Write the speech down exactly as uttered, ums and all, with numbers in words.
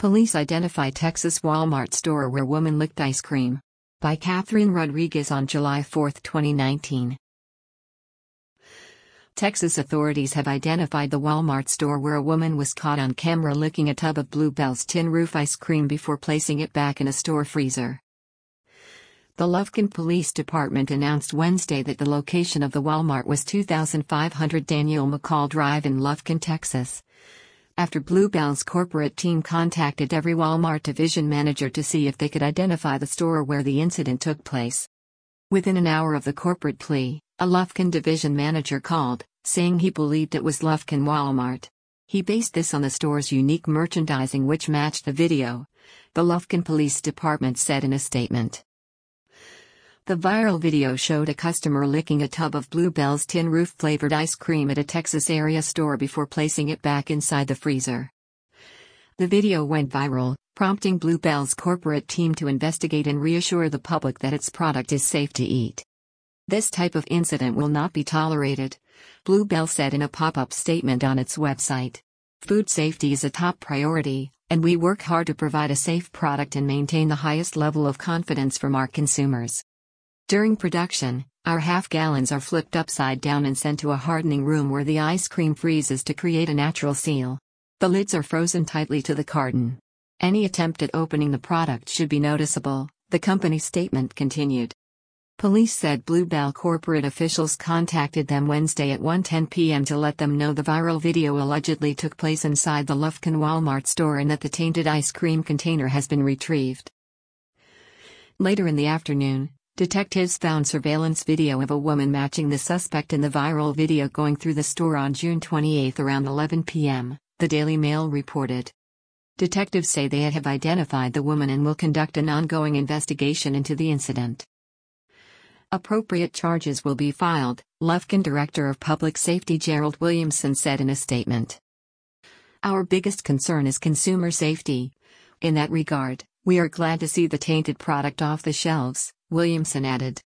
Police identify Texas Walmart store where woman licked ice cream. By Catherine Rodriguez on July fourth, twenty nineteen. Texas authorities have identified the Walmart store where a woman was caught on camera licking a tub of Bluebell's Tin Roof ice cream before placing it back in a store freezer. The Lufkin Police Department announced Wednesday that the location of the Walmart was two thousand five hundred Daniel McCall Drive in Lufkin, Texas, after Bluebell's corporate team contacted every Walmart division manager to see if they could identify the store where the incident took place. Within an hour of the corporate plea, a Lufkin division manager called, saying he believed it was Lufkin Walmart. He based this on the store's unique merchandising which matched the video, the Lufkin Police Department said in a statement. The viral video showed a customer licking a tub of Bluebell's Tin Roof flavored ice cream at a Texas area store before placing it back inside the freezer. The video went viral, prompting Bluebell's corporate team to investigate and reassure the public that its product is safe to eat. This type of incident will not be tolerated, Bluebell said in a pop-up statement on its website. Food safety is a top priority, and we work hard to provide a safe product and maintain the highest level of confidence from our consumers. During production, our half gallons are flipped upside down and sent to a hardening room where the ice cream freezes to create a natural seal. The lids are frozen tightly to the carton. Any attempt at opening the product should be noticeable, the company's statement continued. Police said Bluebell corporate officials contacted them Wednesday at one ten p m to let them know the viral video allegedly took place inside the Lufkin Walmart store and that the tainted ice cream container has been retrieved. Later in the afternoon, detectives found surveillance video of a woman matching the suspect in the viral video going through the store on June twenty-eighth around eleven p m, the Daily Mail reported. Detectives say they have identified the woman and will conduct an ongoing investigation into the incident. Appropriate charges will be filed, Lufkin Director of Public Safety Gerald Williamson said in a statement. Our biggest concern is consumer safety. In that regard, we are glad to see the tainted product off the shelves, Williamson added.